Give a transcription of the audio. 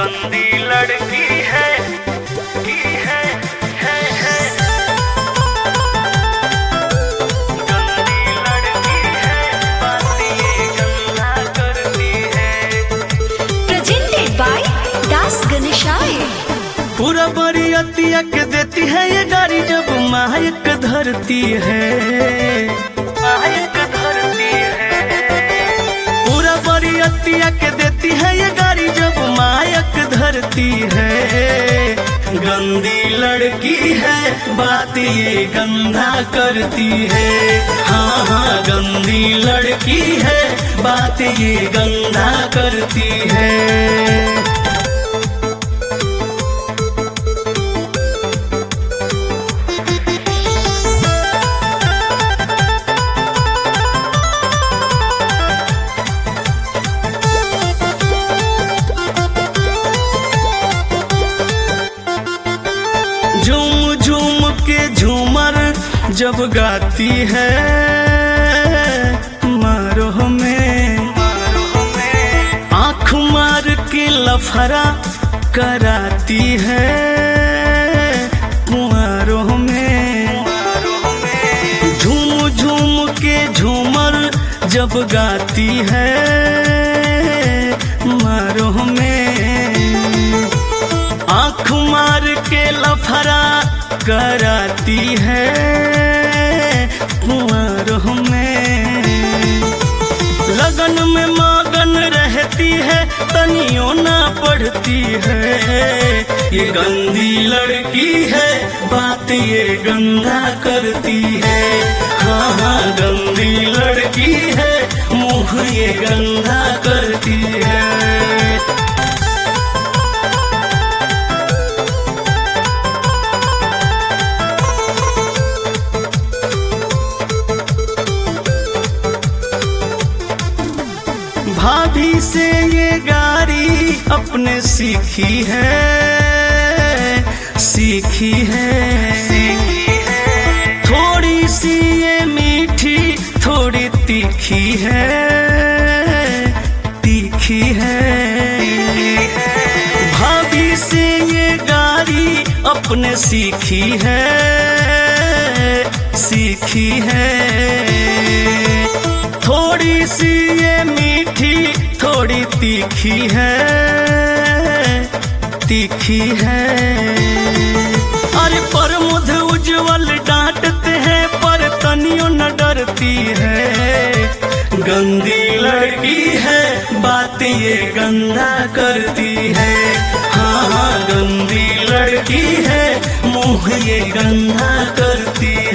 गंदी लड़की है की है गंदी लड़की है, बात ये गंदा करती है। Presented by Das Ganeshai। पूरा बरियतिया के देती है ये गाड़ी जब मायक धरती है, मायक धरती है। पूरा बरियतिया के देती है ये गाड़ी जब मायक धरती है। गंदी लड़की है, बात ये गंदा करती है। हाँ हाँ गंदी लड़की है, बात ये गंदा करती है। झूम झूम के झूमर जब गाती है, मारो में आँख मार के लफड़ा कराती है। कुंवारों में झूम झूम के झूमर जब गाती है, मारो में आँख मार के लफड़ा कराती है। कुंवारों में लगन में मगन रहती है, तनियों ना पढ़ती है। ये गंदी लड़की है, बात ये गंदा करती है। हाँ हाँ गंदी लड़की है, मुँह ये गंदा करती है। भाभी से ये गाड़ी अपने सीखी है, सीखी है। थोड़ी सी ये मीठी थोड़ी तीखी है, तीखी है। भाभी से ये गाड़ी अपने सीखी है, सीखी है। थोड़ी सी ये मीठी थोड़ी तीखी है, तीखी है। अरे पर मुझ उज्जवल डांटते हैं, पर तनियों न डरती है। गंदी लड़की है, बात ये गंदा करती है। हाँ हाँ गंदी लड़की है, मुँह ये गंदा करती है।